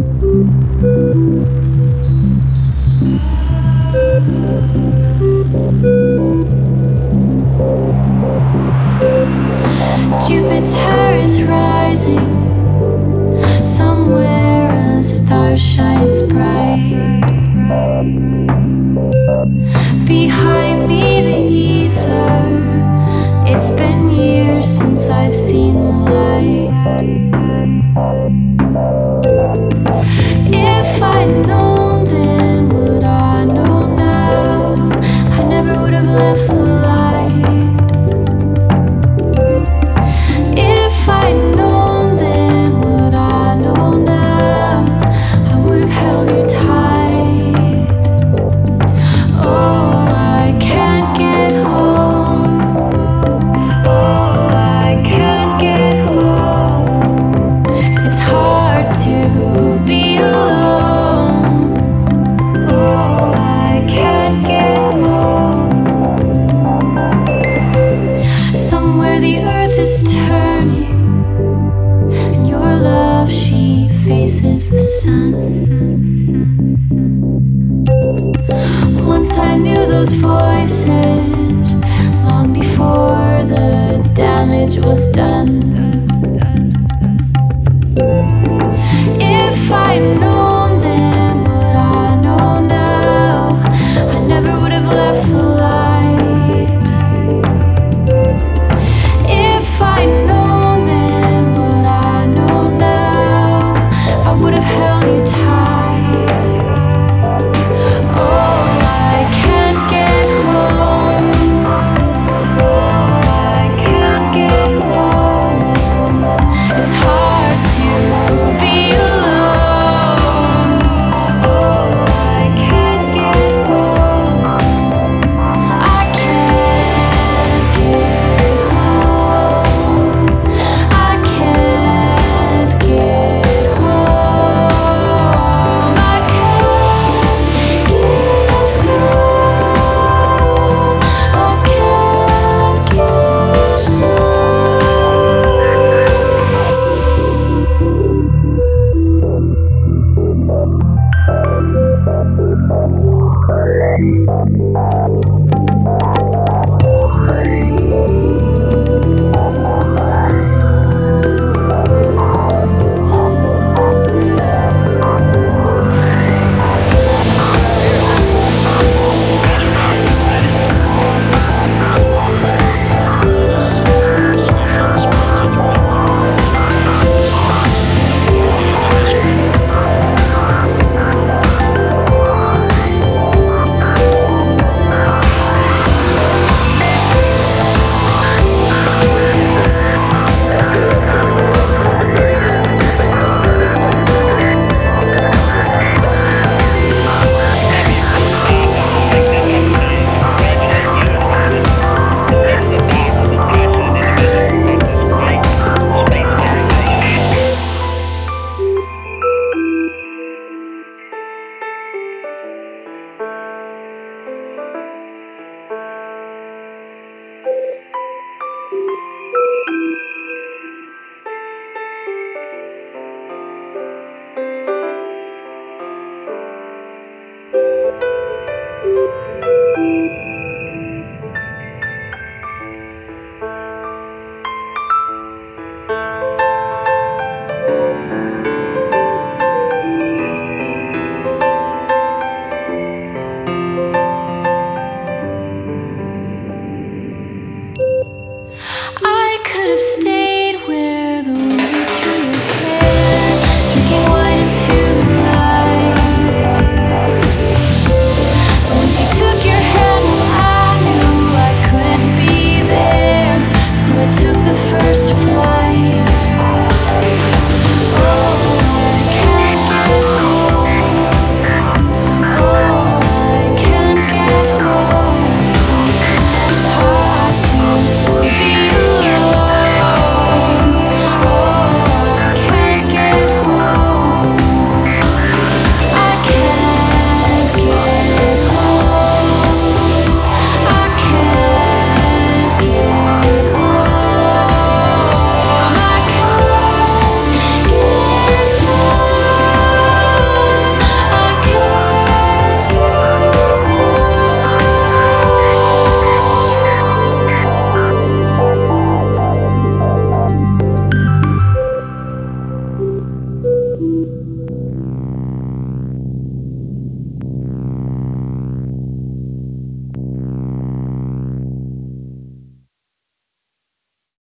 Jupiter is rising. Somewhere a star shines bright. Behind me the ether. It's been years since I've seen the light. If I'd known then, would I know now? I never would have left the light. If I'd known then, would I know now? I would have held you tight. Oh, I can't get home. Oh, I can't get home. It's hard to be alone. Oh, I can't get home. Somewhere the earth is turning, and your love, she faces the sun. Once I knew those voices, long before the damage was done. If I'd known then, would I know now? I never would have left the light. If I'd known then, would I know now? I would have held you tight. Oh, I can't get home. Oh, I can't get home. It's hard to be alone. Oh, I can't get home. I can't get home. I can't get home. I can't get home. I can't get home.